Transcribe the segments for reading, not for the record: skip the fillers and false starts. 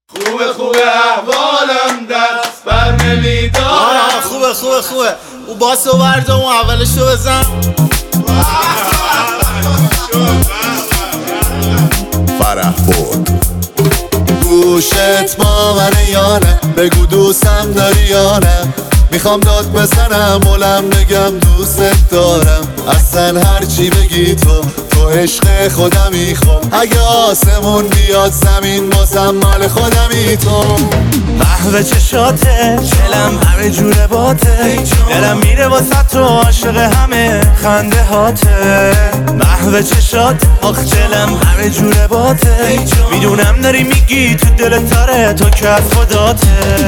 خوبه احوالم دست بر نمیدارم. خوبه او باسو برد اون اولشو بزن. فرح بود گوشت با من یا نه، بگو دوستم داری یا نه. میخوام داد بزنم ولم نگم دوست دارم. اصلا هرچی بگی تو عشق خودمی. خب اگه آسمون بیاد زمین بازم مال خودمی. تو قهوه چشاته دلم همه جوره باته، دلم میره واسه تو عاشق همه خنده هاته. قهوه چشات آخ دلم همه جوره باته، میدونم داری میگی تو دلت تاره تو که از خداته.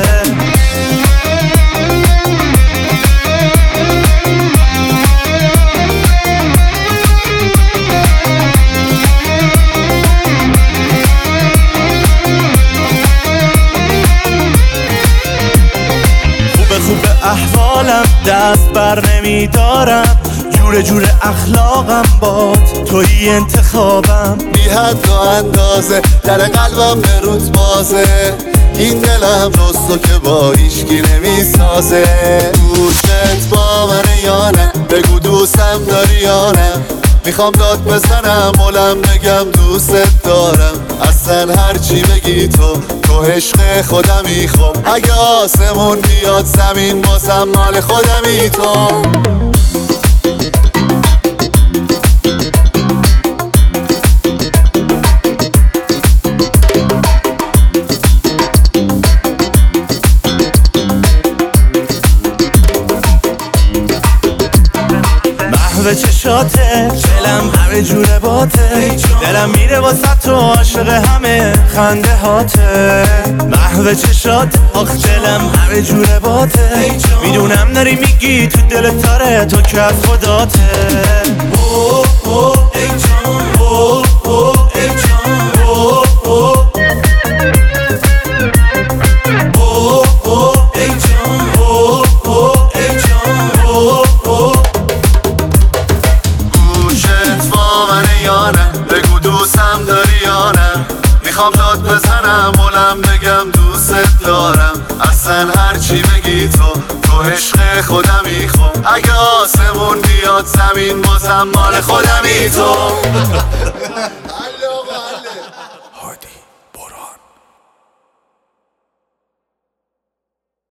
خوبه احوالم دست بر نمیدارم، جوره اخلاقم باد توی انتخابم. بی حد و اندازه در قلبم به روت بازه، این دلم رستو که با هیچکی نمیسازه. گوشت با من یا نه، بگو دوستم داری یا نه. میخوام داد بزنم ولم نگم دوست دارم. اصلا هرچی بگی تو عشق خودمی. خب اگه آسمون بیاد زمین بازم مال خودمی. تو قهوه چشاته دلم همه جوره باته، دلم میره واسه تو عاشق همه خنده هاته. قهوه چشات آخ دلم همه جوره باته، میدونم داری میگی تو دلت تاره تو که از خداته. ای جان ای جان ای جان بگو دوستم داری یا نه. میخوام داد بزنم ولم نگم دوست دارم. اصلا هرچی بگی تو عشق خودمی. خب اگه آسمون بیاد زمین بازم مال خودمی. تو